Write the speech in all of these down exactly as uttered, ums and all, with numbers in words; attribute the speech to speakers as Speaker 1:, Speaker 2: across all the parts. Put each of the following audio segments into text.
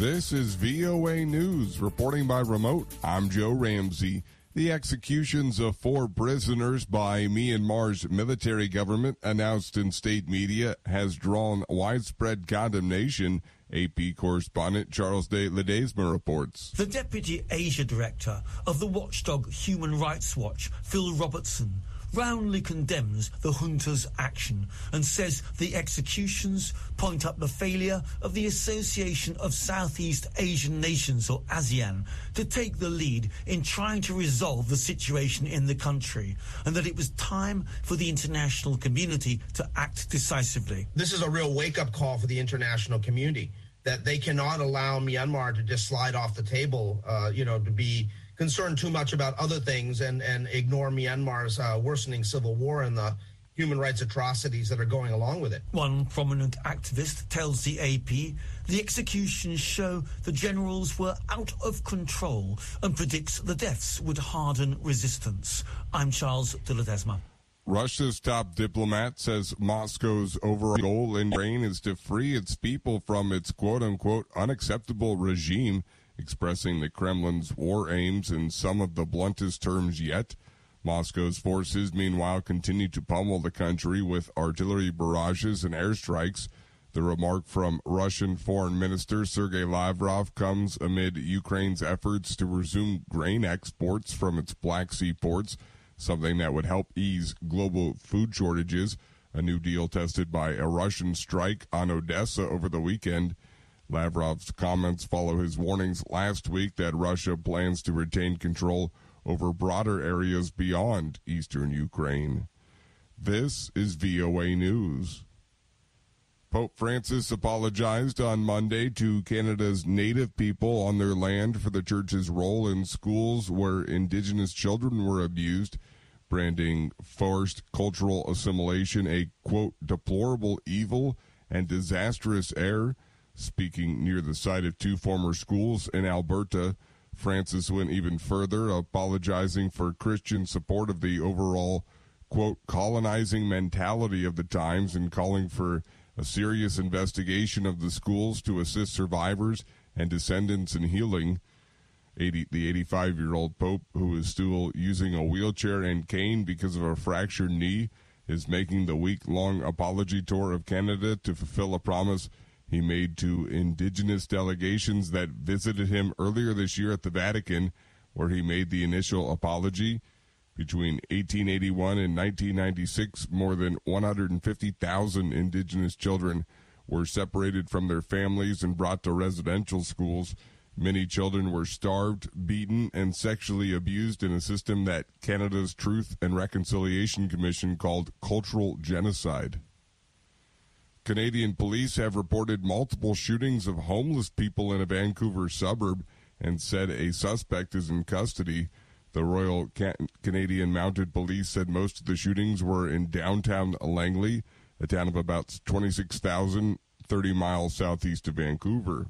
Speaker 1: This is V O A News, reporting by remote. I'm Joe Ramsey. The executions of four prisoners by Myanmar's military government, announced in state media, has drawn widespread condemnation. A P correspondent Charles de Ledesma reports.
Speaker 2: The Deputy Asia Director of the watchdog Human Rights Watch, Phil Robertson, roundly condemns the junta's action and says the executions point up the failure of the Association of Southeast Asian Nations, or ASEAN, to take the lead in trying to resolve the situation in the country, and that it was time for the international community to act decisively.
Speaker 3: This is a real wake-up call for the international community, that they cannot allow Myanmar to just slide off the table, uh, you know, to be concerned too much about other things and, and ignore Myanmar's uh, worsening civil war and the human rights atrocities that are going along with it.
Speaker 2: One prominent activist tells the A P the executions show the generals were out of control and predicts the deaths would harden resistance. I'm Charles de Ledesma.
Speaker 1: Russia's top diplomat says Moscow's overall goal in Ukraine is to free its people from its quote-unquote unacceptable regime, expressing the Kremlin's war aims in some of the bluntest terms yet. Moscow's forces, meanwhile, continue to pummel the country with artillery barrages and airstrikes. The remark from Russian Foreign Minister Sergei Lavrov comes amid Ukraine's efforts to resume grain exports from its Black Sea ports, something that would help ease global food shortages. A new deal tested by a Russian strike on Odessa over the weekend. Lavrov's comments follow his warnings last week that Russia plans to retain control over broader areas beyond eastern Ukraine. This is V O A News. Pope Francis apologized on Monday to Canada's Native people on their land for the Church's role in schools where Indigenous children were abused, branding forced cultural assimilation a, quote, deplorable evil and disastrous error. Speaking near the site of two former schools in Alberta, Francis went even further, apologizing for Christian support of the overall, quote, colonizing mentality of the times and calling for a serious investigation of the schools to assist survivors and descendants in healing. eighty, the eighty-five-year-old Pope, who is still using a wheelchair and cane because of a fractured knee, is making the week-long apology tour of Canada to fulfill a promise he made to Indigenous delegations that visited him earlier this year at the Vatican, where he made the initial apology. Between eighteen eighty-one and nineteen ninety-six, more than one hundred fifty thousand Indigenous children were separated from their families and brought to residential schools. Many children were starved, beaten, and sexually abused in a system that Canada's Truth and Reconciliation Commission called cultural genocide. Canadian police have reported multiple shootings of homeless people in a Vancouver suburb and said a suspect is in custody. The Royal Can- Canadian Mounted Police said most of the shootings were in downtown Langley, a town of about twenty-six thousand, thirty miles southeast of Vancouver.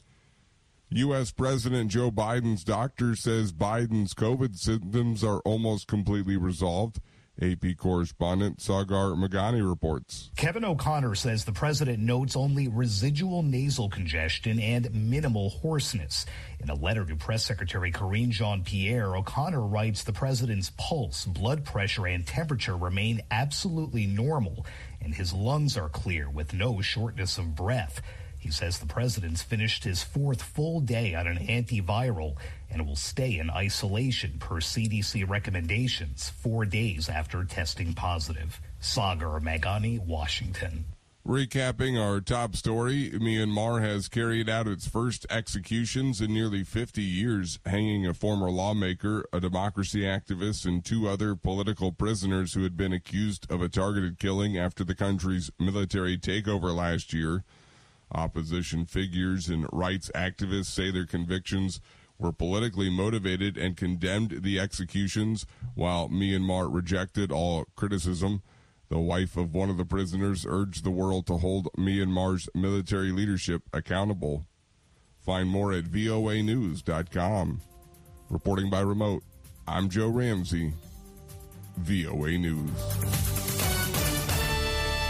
Speaker 1: U S. President Joe Biden's doctor says Biden's COVID symptoms are almost completely resolved. A P correspondent Sagar Magani reports.
Speaker 4: Kevin O'Connor says the president notes only residual nasal congestion and minimal hoarseness. In a letter to Press Secretary Karine Jean-Pierre, O'Connor writes the president's pulse, blood pressure, and temperature remain absolutely normal, and his lungs are clear with no shortness of breath. He says the president's finished his fourth full day on an antiviral and will stay in isolation per C D C recommendations four days after testing positive. Sagar Magani, Washington.
Speaker 1: Recapping our top story, Myanmar has carried out its first executions in nearly fifty years, hanging a former lawmaker, a democracy activist, and two other political prisoners who had been accused of a targeted killing after the country's military takeover last year. Opposition figures and rights activists say their convictions were politically motivated and condemned the executions, while Myanmar rejected all criticism. The wife of one of the prisoners urged the world to hold Myanmar's military leadership accountable. Find more at V O A news dot com. Reporting by remote, I'm Joe Ramsey, V O A News.